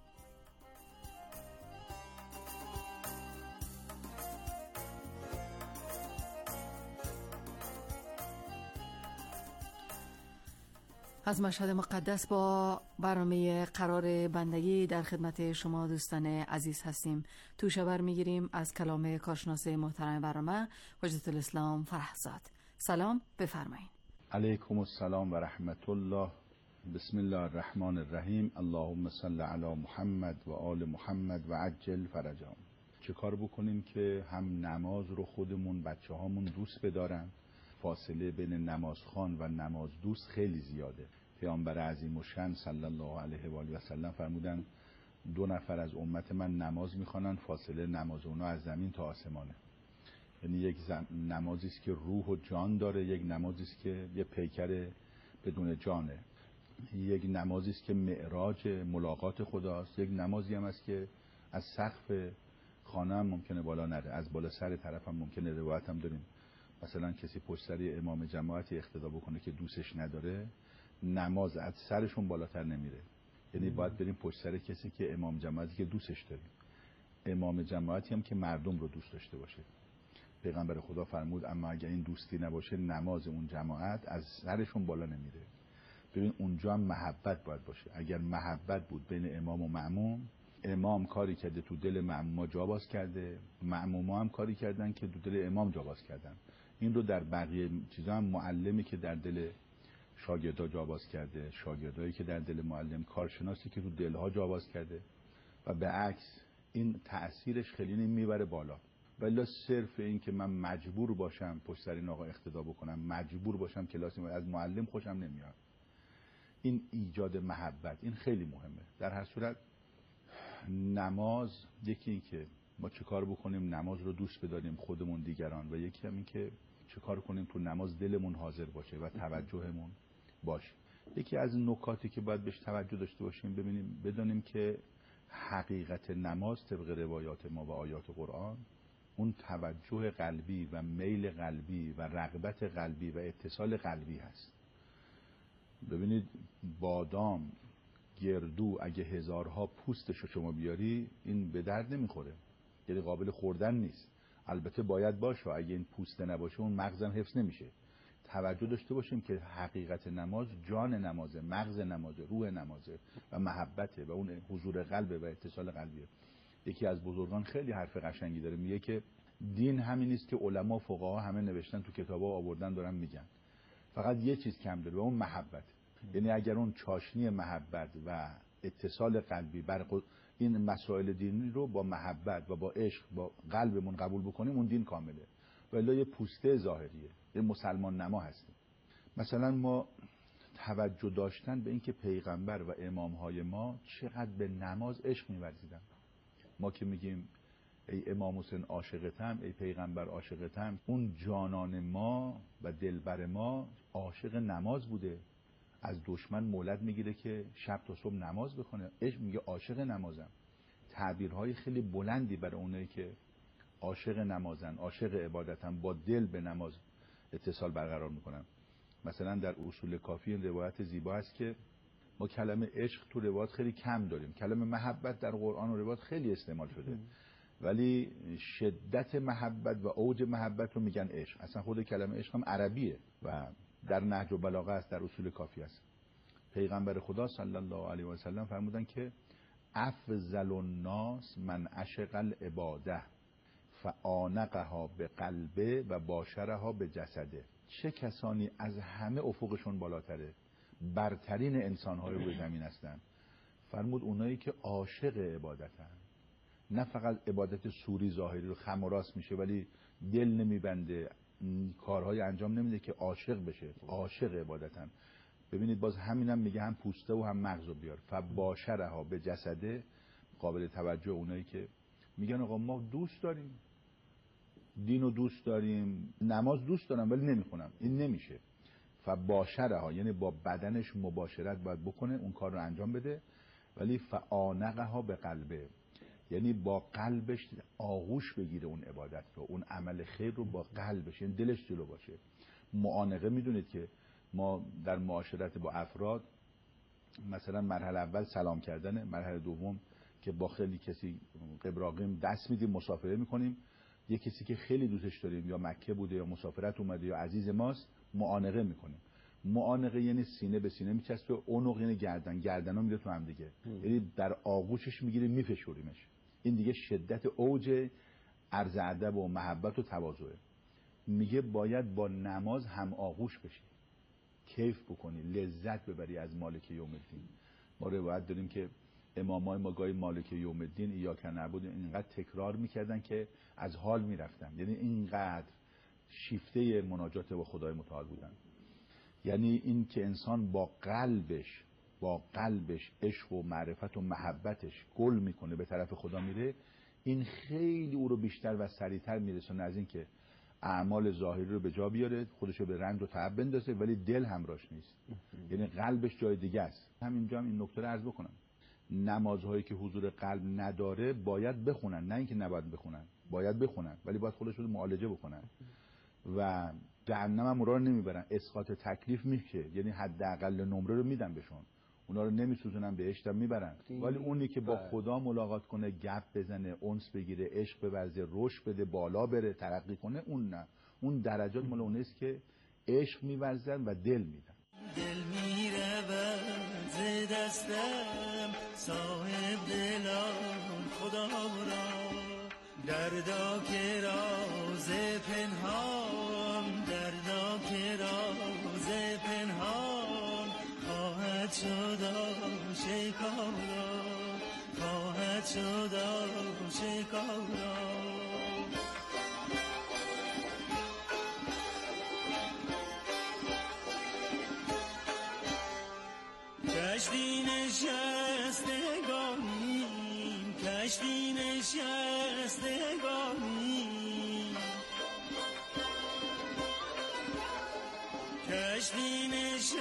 از مشهد مقدس با برنامه قرار بندگی در خدمت شما دوستان عزیز هستیم. توشه بر میگیریم از کلام کارشناس محترم برنامه حجت الاسلام فرحزاد. سلام، بفرمایید. علیکم السلام و رحمت الله. بسم الله الرحمن الرحیم. اللهم صل علی محمد و آل محمد و عجل فرجهم. چه کار بکنیم که هم نماز رو خودمون بچه هامون دوست بدارن؟ فاصله بین نمازخوان و نماز دوست خیلی زیاده. پیامبر عظیم الشأن صلی الله علیه و آله و سلم فرمودن 2 نفر از امت من نماز میخوانن، فاصله نماز اونا از زمین تا آسمانه. یعنی یک نمازی است که روح و جان داره، یک نمازی است که یه پیکر بدون جانه، یک نمازی است که معراج ملاقات خداست، یک نمازی هم است که از سقف خانه هم ممکنه بالا نره، از بالا سر طرف هم ممکنه. روایت هم داریم مثلا کسی پشت سر امام جماعتی اقتدا بکنه که دوستش نداره، نماز از سرشون بالاتر نمیره. یعنی باید بریم پشت سر کسی که امام جماعتی که دوستش داریم، امام جماعتی هم که مردم رو دوست داشته باشه. پیغمبر خدا فرمود اما اگر این دوستی نباشه نماز اون جماعت از سرشون بالا نمیره. ببین اونجا هم محبت باید باشه. اگر محبت بود بین امام و مأموم، امام کاری کرده تو دل مأموما جا باز کرده، مأموما هم کاری کردن که تو دل امام جا باز کردن. این رو در بقیه چیزا هم معلمی که در دل شاگردا جا باز کرده، شاگردایی که در دل معلم، کارشناسی که تو دلها جا باز کرده و به عکس، این تأثیرش خیلی نمیبره بالا. ولی صرف این که من مجبور باشم پشت سر این آقا اقتدا بکنم، مجبور باشم کلاسی از معلم خوشم نمیاد، این ایجاد محبت این خیلی مهمه. در هر صورت نماز، یکی این که ما چه کار بکنیم نماز رو دوست بداریم خودمون دیگران، و یکی هم این که چه کار کنیم تو نماز دلمون حاضر باشه و توجهمون باشه. یکی از نکاتی که باید بهش توجه داشته باشیم بدونیم که حقیقت نماز طبق روایات ما و آیات قرآن اون توجه قلبی و میل قلبی و رغبت قلبی و اتصال قلبی هست. ببینید بادام، گردو اگه هزارها پوستش رو شما بیاری این به درد نمیخوره، یعنی قابل خوردن نیست. البته باید باشه، اگه این پوسته نباشه اون مغزم حفظ نمیشه. توجه داشته باشیم که حقیقت نماز جان نمازه، مغز نمازه، روح نمازه و محبته و اون حضور قلبه و اتصال قلبیه. یکی از بزرگان خیلی حرف قشنگی داره، میگه که دین همین نیست که علما فقها همه نوشتن تو کتابا آوردن دارن میگن، فقط یه چیز کم داره و اون محبت. یعنی اگر اون چاشنی محبت و اتصال قلبی این مسائل دینی رو با محبت و با عشق با قلبمون قبول بکنیم اون دین کامله. ولی یه پوسته ظاهریه، یه مسلمان نما هستیم. مثلا ما توجه داشتن به اینکه پیغمبر و امامهای ما چقدر به نماز عشق می‌ورزیدن. ما که میگیم ای امام حسین عاشقتم، ای پیغمبر عاشقتم، اون جانان ما و دلبر ما عاشق نماز بوده. از دشمن مولد میگیره که شب تا صبح نماز بخونه، عشق میگه عاشق نمازم. تعبیرهای خیلی بلندی برای اونایی که عاشق نمازن، عاشق عبادتن، با دل به نماز اتصال برقرار میکنن. مثلا در اصول کافی این روایت زیبا است که ما کلمه عشق تو روایت خیلی کم داریم، کلمه محبت در قرآن و روایت خیلی استعمال شده، ولی شدت محبت و اوج محبت رو میگن عشق. اصلا خود کلمه عشق هم عربیه و در نهج و بلاغه است، در اصول کافی است. پیغمبر خدا صلی الله علیه و سلم فرمودن که افضل الناس من عشق العباده فآنقها به قلبه و باشرها به جسده. چه کسانی از همه افقشون بالاتره، برترین انسان‌های روی زمین هستن؟ فرمود اونایی که عاشق عبادتن، نه فقط عبادت سوری ظاهری رو خم و راست میشه ولی دل نمیبنده، کارهای انجام نمیده که عاشق بشه، عاشق عبادتن. ببینید باز همینم میگه هم پوسته و هم مغزو بیار. فباشرها به جسده، قابل توجه اونایی که میگن آقا ما دوست داریم دینو، دوست داریم نماز دوست دارم ولی نمیخونم، این نمیشه. فباشرها یعنی با بدنش مباشرت باید بکنه، اون کار رو انجام بده، ولی فآنقها به قلبه یعنی با قلبش آغوش بگیره اون عبادت رو، اون عمل خیر رو با قلبش، یعنی دلش جلو باشه. معانقه میدونید که ما در معاشرت با افراد مثلا مرحله اول سلام کردنه، مرحله دوم که با خیلی کسی قبراقیم دست میدیم مسافره میکنیم، یه کسی که خیلی دوستش داریم یا مکه بوده یا مسافرت اومده یا عزیز ماست معانقه میکنیم. معانقه یعنی سینه به سینه میچسبه، عنق یعنی گردنا میره تو هم دیگه، یعنی در آغوشش میگیره میفشوریمش. این دیگه شدت اوج عرض ادب و محبت و تواضعه. میگه باید با نماز هم آغوش بشی، کیف بکنی، لذت ببری از مالک یوم الدین. ما روایت داریم که امامای ما گاهی مالک یوم الدین ایاک نعبد اینقدر تکرار میکردن که از حال میرفتن، یعنی اینقدر شیفته مناجات با خدای متعال بودن. یعنی این که انسان با قلبش عشق و معرفت و محبتش گل میکنه به طرف خدا میره، این خیلی او رو بیشتر و سریعتر میرسونه از این که اعمال ظاهری رو به جا بیاره، خودشو به رنج و تعب بندازه ولی دل همراش نیست، یعنی قلبش جای دیگه است. همینجا هم این نکته رو عرض بکنم. نمازهایی که حضور قلب نداره باید بخونن، نه اینکه نباید بخونن، باید بخونن ولی باید خودشون معالجه بکنن. و جهنم هم اونا رو نمیبرن، اسقاط تکلیف میشه، یعنی حداقل نمره رو میدن بهشون، اونا رو نمیسوزونن، بهشت هم میبرن. ولی اونی که با خدا ملاقات کنه، گپ بزنه، انس بگیره، عشق بورزه، رشد بده، بالا بره، ترقی کنه، اون نه. اون درجات مال اونیست که عشق میورزن و دل میدن. دل میرود ز دستم صاحب دلان خدا را، دردا که راز پنهان، دردا که راز پنهان خواهد شد آشکارا، خواهد شد آشکارا. کشتی نشستگانیم، کشتی نشستگانیم، کشتی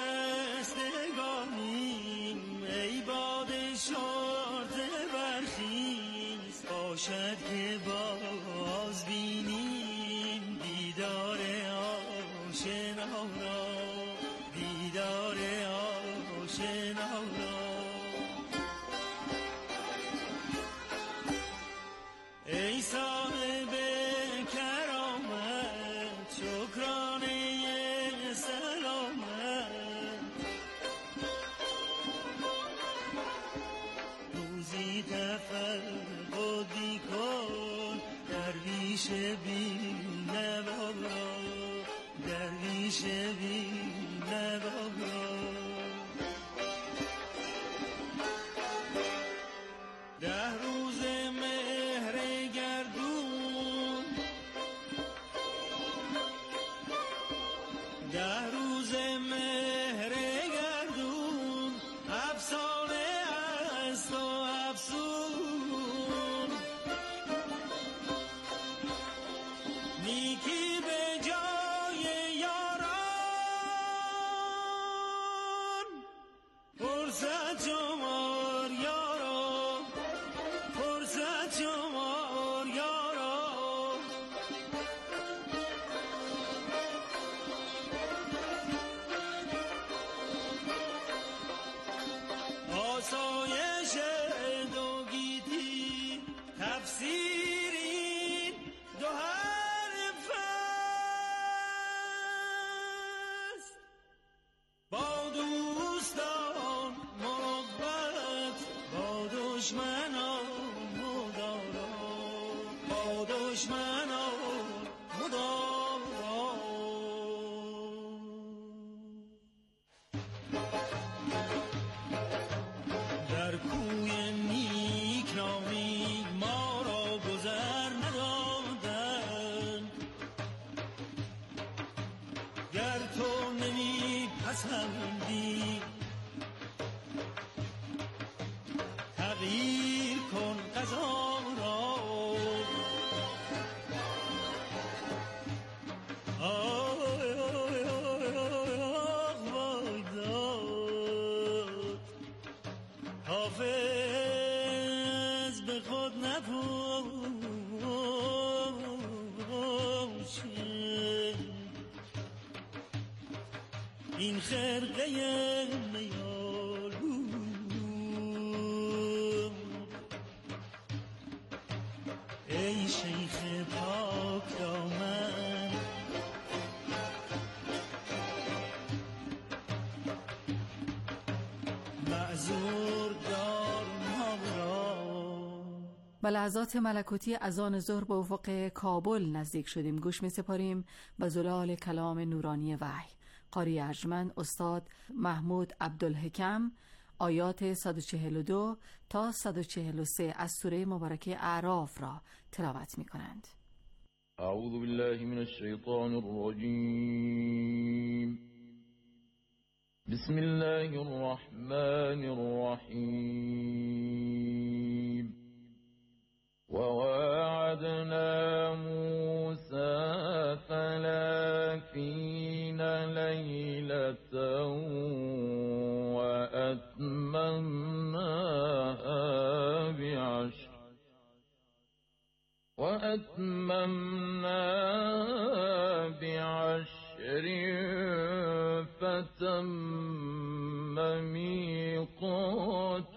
نشستگانیم، ای باد شرطه برخیز، باشد که باز بینیم دیدار آشنا را، دیدار آشنا را. ای صاحب کرامت شکرانه سلامت، روزی تفقدی کن درویش بی نوا را، درویش بی نوا را. ده روز مهر گردون، ده روز مهر گردون، افسانه است و افسون، نیکی به جای یاران، فرصت شمار یاران، فرصت شمار یاران. آسایش دو گیتی تفسیری دو حرف است، با دوستان مروت، با دشمنان مدارا، با دشمنان مدارا. در کوی نیک نامی ما را گذر ندادند، گر تو نمی پسندی تغییر کن قضا را. آی آی آی آی داد حافظ به خود نپوشه این خرقه میالو. ای شیخ پاک دامن، معذور دار ما را. و لحظات ملکوتی اذان ظهر به افق کابل نزدیک شدیم. گوش می سپاریم به زلال کلام نورانی وحی. قاری ارجمند استاد محمود عبدالحکم آیات 142 تا 143 از سوره مبارکه اعراف را تلاوت می کنند. اعوذ بالله من الشیطان الرجیم. بسم الله الرحمن الرحیم. وواعدنا موسى 30 ليلة وأتممناها وأتممنا بعشر فتم ميقات